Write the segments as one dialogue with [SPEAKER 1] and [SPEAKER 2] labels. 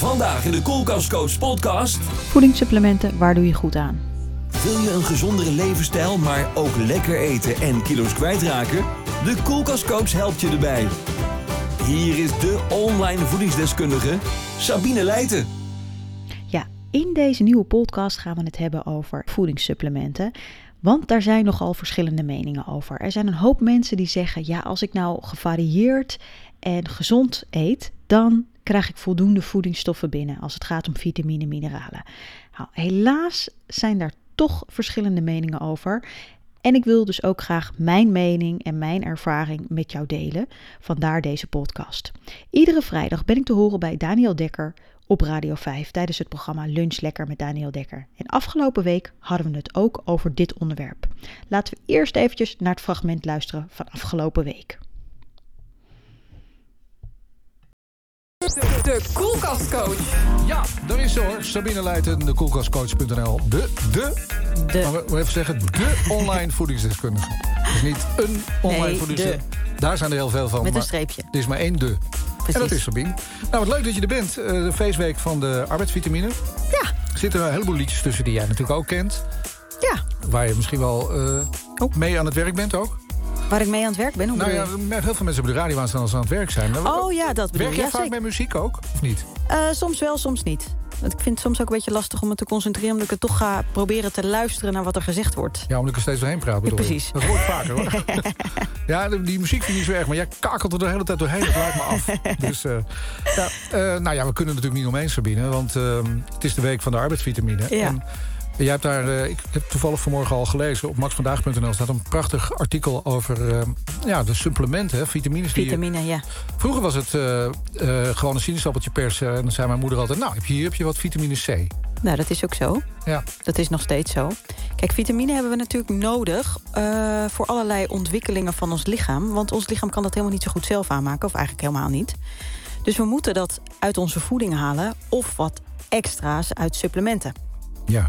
[SPEAKER 1] Vandaag in de Koelkastcoach podcast.
[SPEAKER 2] Voedingssupplementen, waar doe je goed aan?
[SPEAKER 1] Wil je een gezondere levensstijl, maar ook lekker eten en kilo's kwijtraken? De Koelkastcoach helpt je erbij. Hier is de online voedingsdeskundige Sabine Leijten.
[SPEAKER 2] Ja, in deze nieuwe podcast gaan we het hebben over voedingssupplementen. Want daar zijn nogal verschillende meningen over. Er zijn een hoop mensen die zeggen, ja, als ik nou gevarieerd en gezond eet, dan krijg ik voldoende voedingsstoffen binnen als het gaat om vitamine en mineralen. Nou, helaas zijn daar toch verschillende meningen over. En ik wil dus ook graag mijn mening en mijn ervaring met jou delen. Vandaar deze podcast. Iedere vrijdag ben ik te horen bij Daniel Dekker op Radio 5 tijdens het programma Lunch Lekker met Daniel Dekker. En afgelopen week hadden we het ook over dit onderwerp. Laten we eerst eventjes naar het fragment luisteren van afgelopen week.
[SPEAKER 3] De Koelkastcoach.
[SPEAKER 4] Ja, daar is ze hoor. Sabine Leijten, de koelkastcoach.nl. Maar we even zeggen, de online voedingsdeskundige. Dus niet een online voedingsdeskundige. Daar zijn er heel veel van.
[SPEAKER 5] Met een streepje.
[SPEAKER 4] Er is maar één de. Precies. En dat is Sabine. Nou, wat leuk dat je er bent. De feestweek van de arbeidsvitamine.
[SPEAKER 5] Ja.
[SPEAKER 4] Er zitten een heleboel liedjes tussen die jij natuurlijk ook kent.
[SPEAKER 5] Ja.
[SPEAKER 4] Waar je misschien wel mee aan het werk bent ook.
[SPEAKER 5] Waar ik mee aan het werk ben?
[SPEAKER 4] Nou ja, heel veel mensen op de radio aan staan als ze aan het werk zijn.
[SPEAKER 5] Oh ja, dat bedoel ik.
[SPEAKER 4] Werk jij vaak met muziek ook, of niet?
[SPEAKER 5] Soms wel, soms niet. Want ik vind het soms ook een beetje lastig om me te concentreren, omdat ik het toch ga proberen te luisteren naar wat er gezegd wordt.
[SPEAKER 4] Ja, omdat ik er steeds doorheen praat, bedoel je?
[SPEAKER 5] Precies.
[SPEAKER 4] Dat hoort vaker, hoor. Ja, die muziek vind ik niet zo erg, maar jij kakelt er de hele tijd doorheen. Dat lijkt me af. Dus, nou ja, we kunnen natuurlijk niet omheen, Sabine, want het is de week van de arbeidsvitamine.
[SPEAKER 5] Ja.
[SPEAKER 4] En jij hebt daar, ik heb toevallig vanmorgen al gelezen, op maxvandaag.nl staat een prachtig artikel over de supplementen, vitamines.
[SPEAKER 5] Vitamine, ja.
[SPEAKER 4] Vroeger was het gewoon een sinaasappeltje persen. En dan zei mijn moeder altijd, nou, hier heb je wat vitamine C.
[SPEAKER 5] Nou, dat is ook zo.
[SPEAKER 4] Ja.
[SPEAKER 5] Dat is nog steeds zo. Kijk, vitamine hebben we natuurlijk nodig voor allerlei ontwikkelingen van ons lichaam. Want ons lichaam kan dat helemaal niet zo goed zelf aanmaken, of eigenlijk helemaal niet. Dus we moeten dat uit onze voeding halen of wat extra's uit supplementen.
[SPEAKER 4] Ja.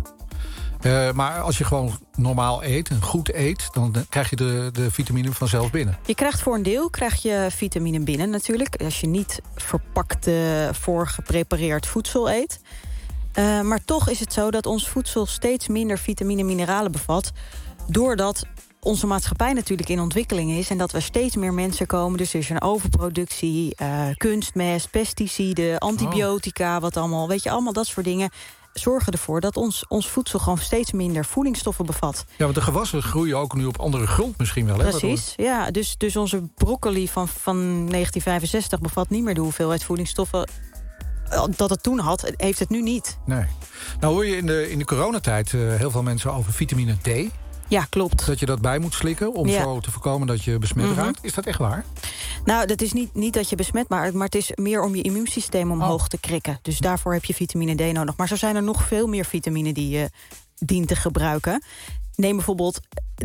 [SPEAKER 4] Maar als je gewoon normaal eet en goed eet, dan krijg je de vitamine vanzelf binnen.
[SPEAKER 5] Je krijgt voor een deel vitamine binnen natuurlijk. Als je niet verpakte, voorgeprepareerd voedsel eet. Maar toch is het zo dat ons voedsel steeds minder vitamine en mineralen bevat. Doordat onze maatschappij natuurlijk in ontwikkeling is en dat we steeds meer mensen komen. Dus er is een overproductie, kunstmest, pesticiden, antibiotica, wat allemaal. Weet je, allemaal dat soort dingen zorgen ervoor dat ons voedsel gewoon steeds minder voedingsstoffen bevat.
[SPEAKER 4] Ja, want de gewassen groeien ook nu op andere grond misschien wel. Hè?
[SPEAKER 5] Precies, ja. Dus onze broccoli van 1965 bevat niet meer de hoeveelheid voedingsstoffen dat het toen had, heeft het nu niet.
[SPEAKER 4] Nee. Nou hoor je in de coronatijd heel veel mensen over vitamine D.
[SPEAKER 5] Ja, klopt.
[SPEAKER 4] Dat je dat bij moet slikken om zo te voorkomen dat je besmet raakt. Is dat echt waar?
[SPEAKER 5] Nou, dat is niet dat je besmet raakt, maar het is meer om je immuunsysteem omhoog te krikken. Dus daarvoor heb je vitamine D nodig. Maar zo zijn er nog veel meer vitamine die je dient te gebruiken. Neem bijvoorbeeld,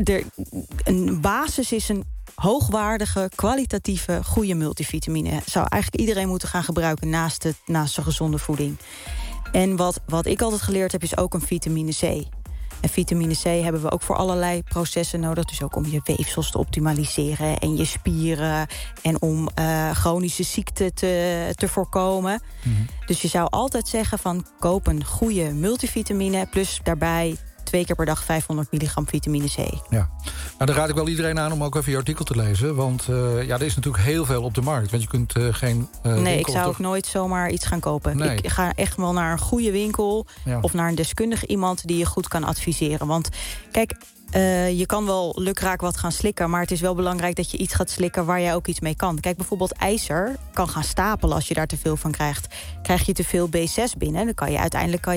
[SPEAKER 5] een basis is een hoogwaardige, kwalitatieve, goede multivitamine. Zou eigenlijk iedereen moeten gaan gebruiken naast de gezonde voeding. En wat ik altijd geleerd heb, is ook een vitamine C. En vitamine C hebben we ook voor allerlei processen nodig. Dus ook om je weefsels te optimaliseren en je spieren. En om chronische ziekten te voorkomen. Mm-hmm. Dus je zou altijd zeggen van koop een goede multivitamine. Plus daarbij 2 keer per dag 500 milligram vitamine C. Ja,
[SPEAKER 4] nou, dan raad ik wel iedereen aan om ook even je artikel te lezen. Want er is natuurlijk heel veel op de markt. Want je kunt geen
[SPEAKER 5] nee, ik zou ook nooit zomaar iets gaan kopen. Nee. Ik ga echt wel naar een goede winkel of naar een deskundige iemand die je goed kan adviseren. Want kijk, je kan wel lukraak wat gaan slikken, maar het is wel belangrijk dat je iets gaat slikken waar jij ook iets mee kan. Kijk, bijvoorbeeld ijzer kan gaan stapelen als je daar te veel van krijgt. Krijg je te veel B6 binnen, dan kan je uiteindelijk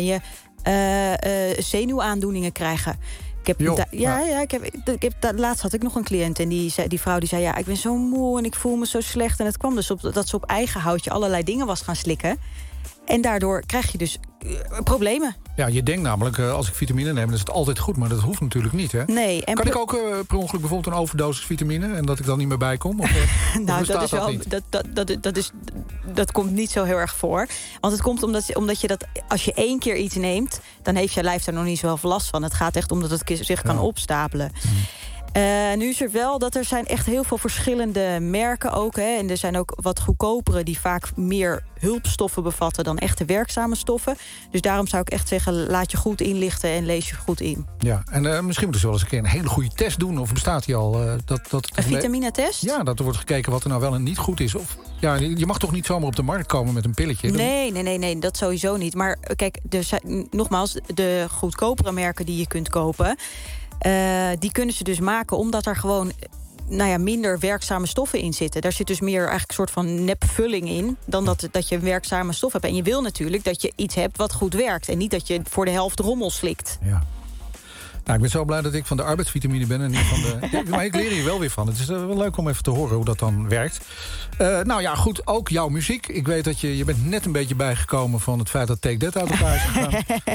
[SPEAKER 5] zenuwaandoeningen krijgen. Laatst had ik nog een cliënt en die vrouw die zei, ja, ik ben zo moe en ik voel me zo slecht. En het kwam dus op dat ze op eigen houtje allerlei dingen was gaan slikken. En daardoor krijg je dus problemen.
[SPEAKER 4] Ja, je denkt namelijk, als ik vitamine neem, dan is het altijd goed. Maar dat hoeft natuurlijk niet, hè?
[SPEAKER 5] Nee. En
[SPEAKER 4] kan ik ook per ongeluk bijvoorbeeld een overdosis vitamine en dat ik dan niet meer bijkom? Of,
[SPEAKER 5] nou, dat komt niet zo heel erg voor. Want het komt omdat je dat, als je 1 keer iets neemt, dan heeft je lijf daar nog niet zoveel last van. Het gaat echt om dat het zich kan opstapelen. Nu is er wel dat er zijn echt heel veel verschillende merken ook. Hè. En er zijn ook wat goedkopere die vaak meer hulpstoffen bevatten dan echte werkzame stoffen. Dus daarom zou ik echt zeggen, laat je goed inlichten en lees je goed in.
[SPEAKER 4] Ja, en misschien moeten ze wel eens een keer een hele goede test doen. Of bestaat die al?
[SPEAKER 5] Een vitaminetest?
[SPEAKER 4] Ja, dat er wordt gekeken wat er nou wel en niet goed is. Of, ja, je mag toch niet zomaar op de markt komen met een pilletje?
[SPEAKER 5] Nee, dat sowieso niet. Maar kijk, nogmaals, de goedkopere merken die je kunt kopen, die kunnen ze dus maken omdat er gewoon minder werkzame stoffen in zitten. Daar zit dus meer eigenlijk een soort van nepvulling in dan dat je een werkzame stof hebt. En je wil natuurlijk dat je iets hebt wat goed werkt en niet dat je voor de helft rommel slikt.
[SPEAKER 4] Ja. Nou, ik ben zo blij dat ik van de arbeidsvitamine ben en niet van de... Maar ik leer hier wel weer van. Het is wel leuk om even te horen hoe dat dan werkt. Nou ja, goed, ook jouw muziek. Ik weet dat je bent net een beetje bijgekomen van het feit dat Take That uit elkaar is gegaan.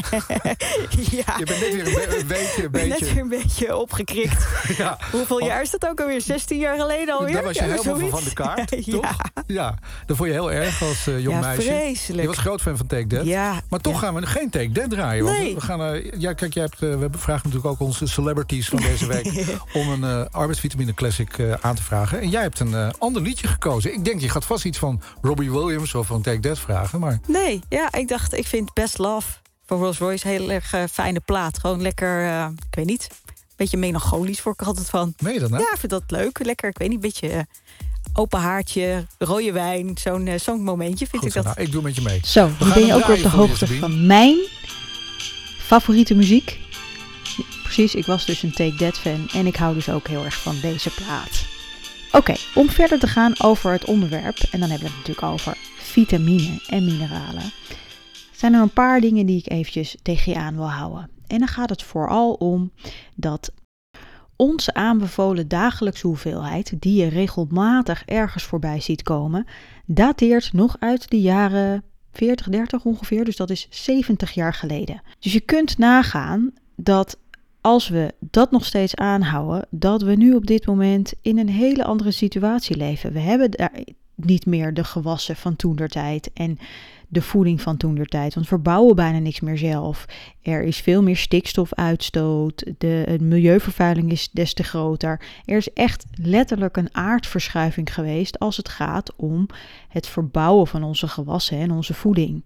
[SPEAKER 5] Ja.
[SPEAKER 4] Je bent net weer een beetje...
[SPEAKER 5] Net weer een beetje opgekrikt.
[SPEAKER 4] Ja.
[SPEAKER 5] Hoeveel jaar is dat ook alweer? 16 jaar geleden alweer?
[SPEAKER 4] Daar was je helemaal van de kaart, toch? Ja. Dat vond je heel erg als jong meisje.
[SPEAKER 5] Vreselijk.
[SPEAKER 4] Je was groot fan van Take That.
[SPEAKER 5] Ja.
[SPEAKER 4] Maar toch gaan we geen Take That draaien. Want we gaan, kijk, we vragen natuurlijk ook onze celebrities van deze week om een arbeidsvitamine classic aan te vragen. En jij hebt een ander liedje gekozen. Ik denk, je gaat vast iets van Robbie Williams of van Take That vragen. Maar... Nee,
[SPEAKER 5] ja, ik dacht, ik vind Best Love van Rolls-Royce heel erg fijne plaat. Gewoon lekker, ik weet niet, een beetje melancholisch word ik altijd van.
[SPEAKER 4] Meen je dat nou?
[SPEAKER 5] Ja, ik vind dat leuk. Lekker, ik weet niet, een beetje open haartje, rode wijn. Zo'n momentje vind
[SPEAKER 4] goed,
[SPEAKER 5] ik dat.
[SPEAKER 4] Nou, ik doe met je mee.
[SPEAKER 2] Zo, dan ben je ook weer op de hoogte van mijn favoriete muziek. Precies, ik was dus een Take That fan en ik hou dus ook heel erg van deze plaat. Oké, om verder te gaan over het onderwerp, en dan hebben we het natuurlijk over vitamine en mineralen, zijn er een paar dingen die ik eventjes tegen je aan wil houden. En dan gaat het vooral om dat onze aanbevolen dagelijkse hoeveelheid, die je regelmatig ergens voorbij ziet komen, dateert nog uit de jaren 40, 30 ongeveer, dus dat is 70 jaar geleden. Dus je kunt nagaan dat als we dat nog steeds aanhouden, dat we nu op dit moment in een hele andere situatie leven. We hebben daar niet meer de gewassen van toentertijd en de voeding van toentertijd, want we verbouwen bijna niks meer zelf. Er is veel meer stikstofuitstoot, de milieuvervuiling is des te groter. Er is echt letterlijk een aardverschuiving geweest als het gaat om het verbouwen van onze gewassen en onze voeding.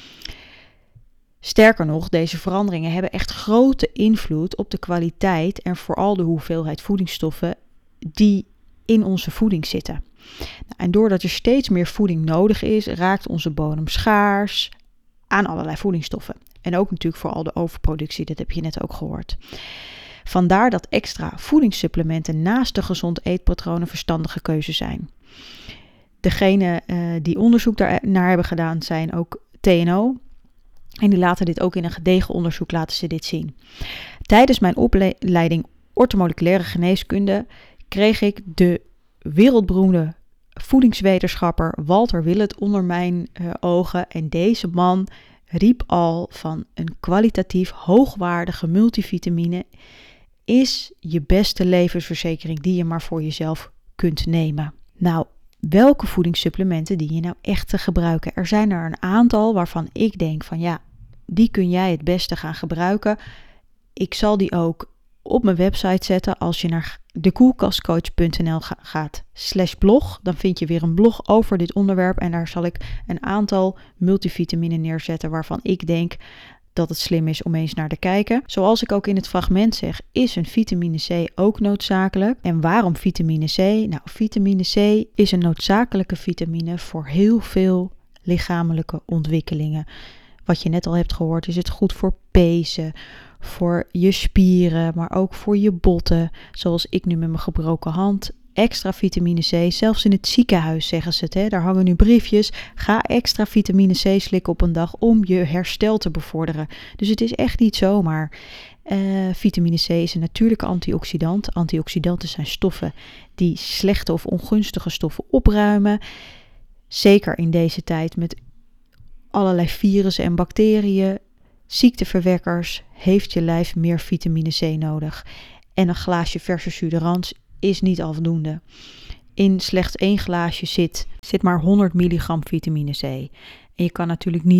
[SPEAKER 2] Sterker nog, deze veranderingen hebben echt grote invloed op de kwaliteit en vooral de hoeveelheid voedingsstoffen die in onze voeding zitten. En doordat er steeds meer voeding nodig is, raakt onze bodem schaars aan allerlei voedingsstoffen. En ook natuurlijk vooral de overproductie, dat heb je net ook gehoord. Vandaar dat extra voedingssupplementen naast de gezond eetpatroon een verstandige keuze zijn. Degenen die onderzoek daarnaar hebben gedaan zijn ook TNO. En die laten dit ook in een gedegen onderzoek laten ze dit zien. Tijdens mijn opleiding orthomoleculaire geneeskunde kreeg ik de wereldberoemde voedingswetenschapper Walter Willett onder mijn ogen. En deze man riep al van een kwalitatief hoogwaardige multivitamine is je beste levensverzekering die je maar voor jezelf kunt nemen. Nou, welke voedingssupplementen die je nou echt te gebruiken? Er zijn er een aantal waarvan ik denk van ja, die kun jij het beste gaan gebruiken. Ik zal die ook op mijn website zetten. Als je naar dekoelkastcoach.nl gaat /blog, dan vind je weer een blog over dit onderwerp. En daar zal ik een aantal multivitamine neerzetten waarvan ik denk dat het slim is om eens naar te kijken. Zoals ik ook in het fragment zeg, is een vitamine C ook noodzakelijk. En waarom vitamine C? Nou, vitamine C is een noodzakelijke vitamine voor heel veel lichamelijke ontwikkelingen. Wat je net al hebt gehoord, is het goed voor pezen, voor je spieren, maar ook voor je botten. Zoals ik nu met mijn gebroken hand. Extra vitamine C, zelfs in het ziekenhuis zeggen ze het. Hè? Daar hangen nu briefjes. Ga extra vitamine C slikken op een dag om je herstel te bevorderen. Dus het is echt niet zomaar. Vitamine C is een natuurlijke antioxidant. Antioxidanten zijn stoffen die slechte of ongunstige stoffen opruimen. Zeker in deze tijd met allerlei virussen en bacteriën, ziekteverwekkers, heeft je lijf meer vitamine C nodig. En een glaasje verse jus d'orange is niet afdoende. In slechts 1 glaasje zit maar 100 milligram vitamine C. En je kan natuurlijk niet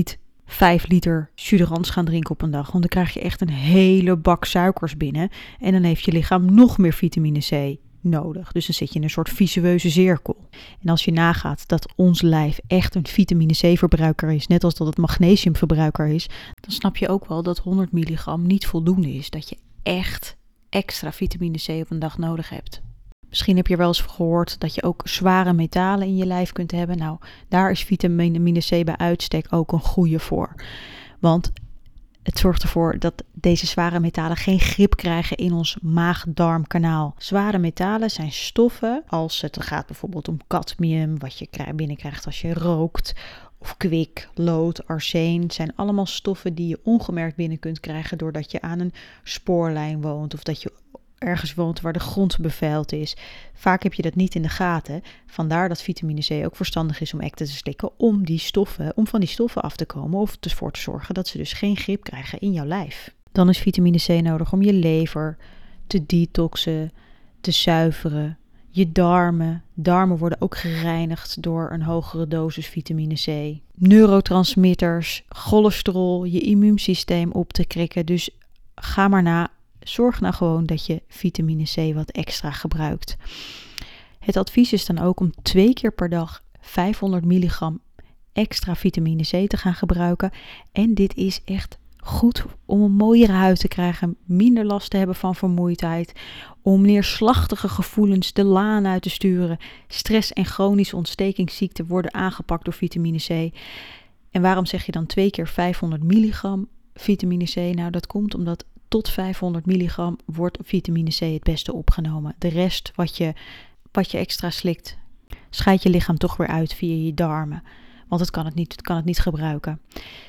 [SPEAKER 2] 5 liter jus d'orange gaan drinken op een dag. Want dan krijg je echt een hele bak suikers binnen. En dan heeft je lichaam nog meer vitamine C nodig. Dus dan zit je in een soort visueuze cirkel. En als je nagaat dat ons lijf echt een vitamine C verbruiker is, net als dat het magnesiumverbruiker is, dan snap je ook wel dat 100 milligram niet voldoende is. Dat je echt extra vitamine C op een dag nodig hebt. Misschien heb je wel eens gehoord dat je ook zware metalen in je lijf kunt hebben. Nou, daar is vitamine C bij uitstek ook een goede voor. Want het zorgt ervoor dat deze zware metalen geen grip krijgen in ons maag-darmkanaal. Zware metalen zijn stoffen als het gaat bijvoorbeeld om cadmium, wat je binnenkrijgt als je rookt, of kwik, lood, arsen. Zijn allemaal stoffen die je ongemerkt binnen kunt krijgen doordat je aan een spoorlijn woont of dat je ergens woont waar de grond bevuild is. Vaak heb je dat niet in de gaten. Vandaar dat vitamine C ook verstandig is om ecten te slikken om van die stoffen af te komen of ervoor te zorgen dat ze dus geen grip krijgen in jouw lijf. Dan is vitamine C nodig om je lever te detoxen, te zuiveren. Je darmen. Darmen worden ook gereinigd door een hogere dosis vitamine C. Neurotransmitters, cholesterol, je immuunsysteem op te krikken. Dus ga maar na. Zorg nou gewoon dat je vitamine C wat extra gebruikt. Het advies is dan ook om 2 keer per dag 500 milligram extra vitamine C te gaan gebruiken. En dit is echt goed om een mooiere huid te krijgen, minder last te hebben van vermoeidheid, om neerslachtige gevoelens de laan uit te sturen. Stress en chronische ontstekingsziekten worden aangepakt door vitamine C. En waarom zeg je dan 2 keer 500 milligram vitamine C? Nou, dat komt omdat tot 500 milligram wordt vitamine C het beste opgenomen. De rest wat je extra slikt, scheidt je lichaam toch weer uit via je darmen. Want het kan het niet gebruiken.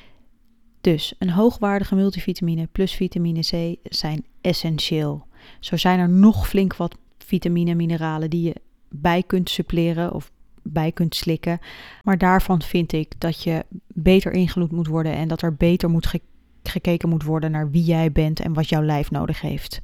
[SPEAKER 2] Dus een hoogwaardige multivitamine plus vitamine C zijn essentieel. Zo zijn er nog flink wat vitamine mineralen die je bij kunt suppleren of bij kunt slikken. Maar daarvan vind ik dat je beter ingeloed moet worden en dat er beter gekeken moet worden naar wie jij bent en wat jouw lijf nodig heeft.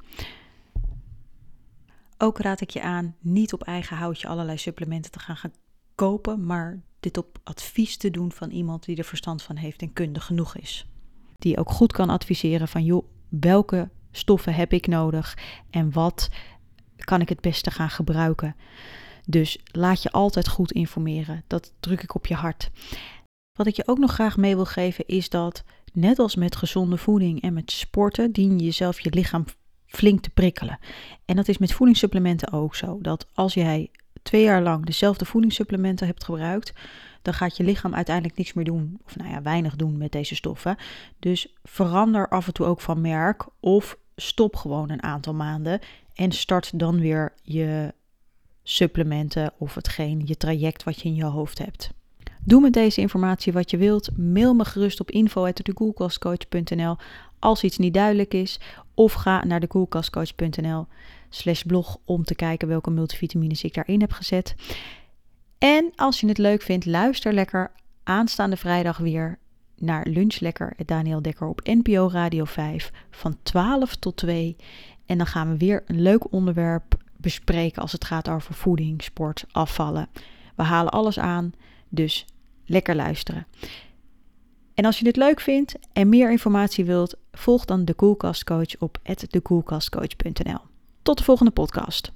[SPEAKER 2] Ook raad ik je aan niet op eigen houtje allerlei supplementen te gaan kopen, maar dit op advies te doen van iemand die er verstand van heeft en kundig genoeg is. Die ook goed kan adviseren van joh, welke stoffen heb ik nodig en wat kan ik het beste gaan gebruiken. Dus laat je altijd goed informeren. Dat druk ik op je hart. Wat ik je ook nog graag mee wil geven is dat net als met gezonde voeding en met sporten dien je jezelf je lichaam flink te prikkelen. En dat is met voedingssupplementen ook zo. Dat als jij 2 jaar lang dezelfde voedingssupplementen hebt gebruikt, dan gaat je lichaam uiteindelijk niks meer doen. Of weinig doen met deze stoffen. Dus verander af en toe ook van merk of stop gewoon een aantal maanden en start dan weer je supplementen of je traject wat je in je hoofd hebt. Doe met deze informatie wat je wilt. Mail me gerust op info@dekoelkastcoach.nl als iets niet duidelijk is. Of ga naar dekoelkastcoach.nl/blog om te kijken welke multivitamines ik daarin heb gezet. En als je het leuk vindt, luister lekker aanstaande vrijdag weer naar Lunch Lekker met Daniel Dekker op NPO Radio 5 van 12 tot 2. En dan gaan we weer een leuk onderwerp bespreken als het gaat over voeding, sport, afvallen. We halen alles aan, dus lekker luisteren. En als je dit leuk vindt en meer informatie wilt, volg dan de Koelkastcoach op @dekoelkastcoach.nl. Tot de volgende podcast.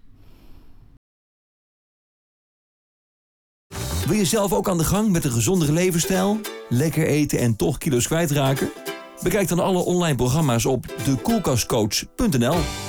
[SPEAKER 1] Wil je zelf ook aan de gang met een gezondere levensstijl? Lekker eten en toch kilo's kwijtraken? Bekijk dan alle online programma's op dekoelkastcoach.nl.